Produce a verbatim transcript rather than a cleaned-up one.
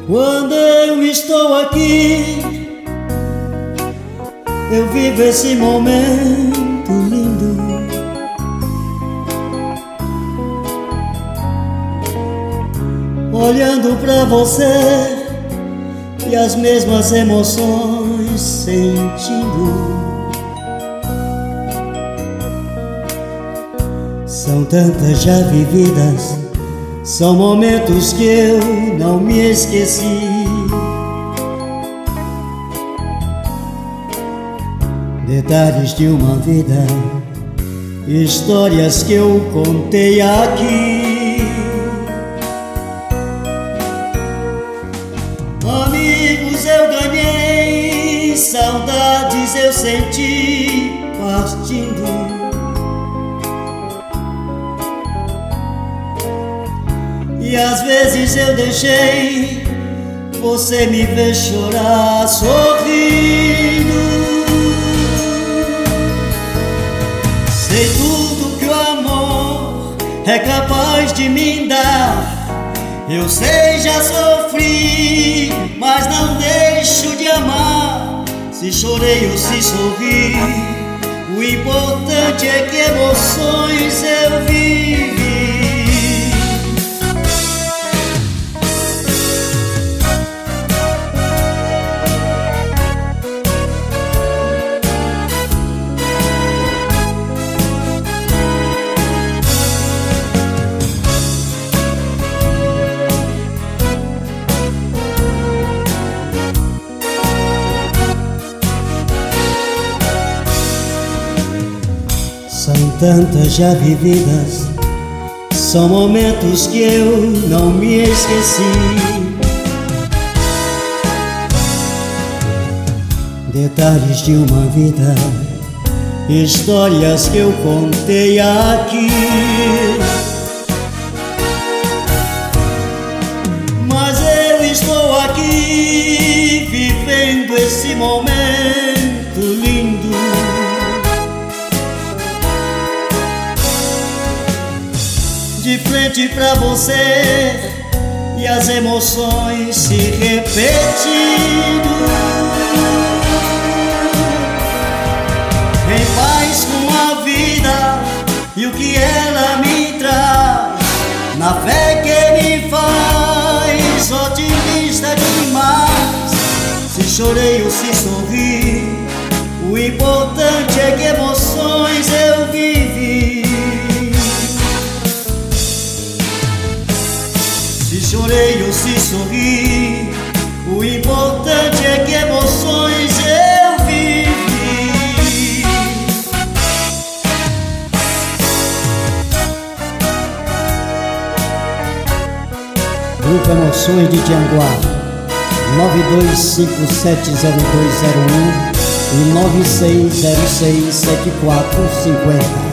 Quando eu estou aqui, eu vivo esse momento lindo. Olhando pra você e as mesmas emoções sentindo. São tantas já vividas, são momentos que eu não me esqueci. Detalhes de uma vida, histórias que eu contei aqui. Amigos eu ganhei, saudades eu senti partindo. E às vezes eu deixei você me ver chorar sorrindo. Sei tudo que o amor é capaz de me dar. Eu sei, já sofri, mas não deixo de amar. Se chorei ou se sorri, o importante é que emoções eu vivi. São tantas já vividas, são momentos que eu não me esqueci. Detalhes de uma vida, histórias que eu contei aqui. Mas eu estou aqui, vivendo esse momento lindo. De frente pra você e as emoções se repetindo. Em paz com a vida e o que ela me traz, na fé que me faz otimista demais. Se chorei ou se sorri, o importante é que emoções eu vivi. Se chorei ou se sorri, o importante é que emoções eu vivi. Grupo Emoções de Tianguá, nove dois cinco sete zero dois zero um e nove seis zero seis sete quatro cinco zero.